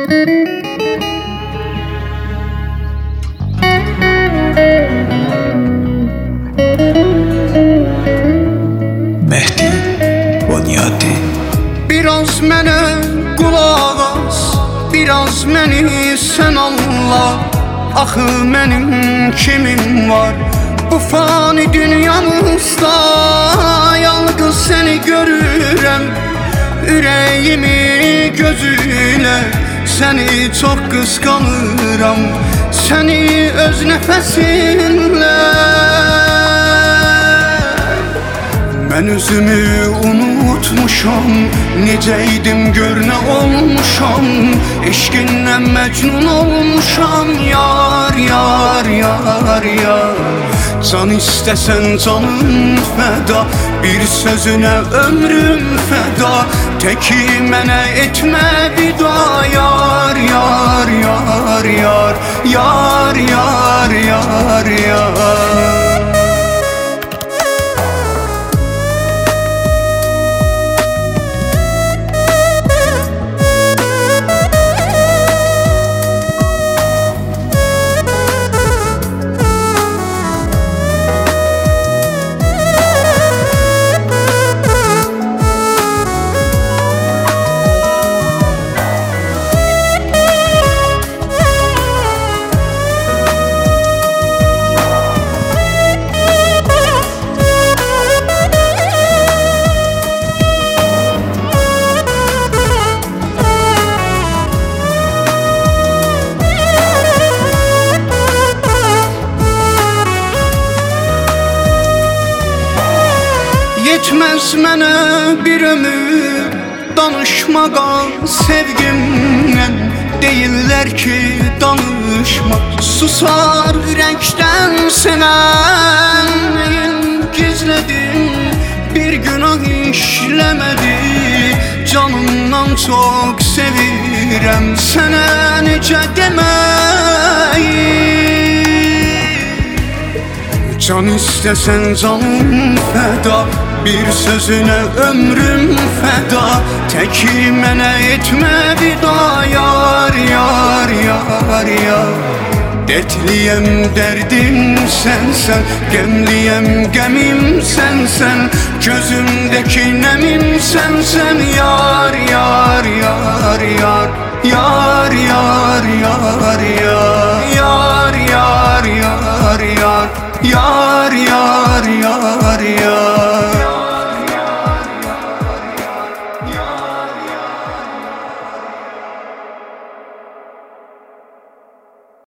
Mehdi Bunyadi. Biraz mənə qulaq as, biraz məni sən anla. Axı mənim kimim var bu fani dünyamızda? Yalnız səni görürəm ürəyimi gözüyle. Səni çox qısqanıram, səni öz nəfəsinlə. Mən özümü unutmuşam, necəydim gör nə olmuşam. Eşqinlə məcnun olmuşam, yar, yar, yar, yar. Can istəsən canım fəda, bir sözünə ömrüm fəda. Təki mənə etmə vida, yar, yar, yar, yar. Yar, yar, yar, yar. Yetməz mənə bir ömür danışmağa sevgimdən. Deyirlər ki danışma susar ürəkdən sənən. Gizlədim bir günah işləmədi, canımdan çox sevirəm sənə necə deməyi. Can istəsən canım fəda, bir sözünə ömrüm fəda. Təki mənə etmə vida, yar, yar, yar, yar. Dertliyəm dərdim sənsən, qəmliyəm qəmim sənsən. Gözümdəki nəmim sənsən, yar, yar, yar, yar. Yar, yar, yar, yar. Yar, yar, yar, yar. Yar, yar, yar, yar.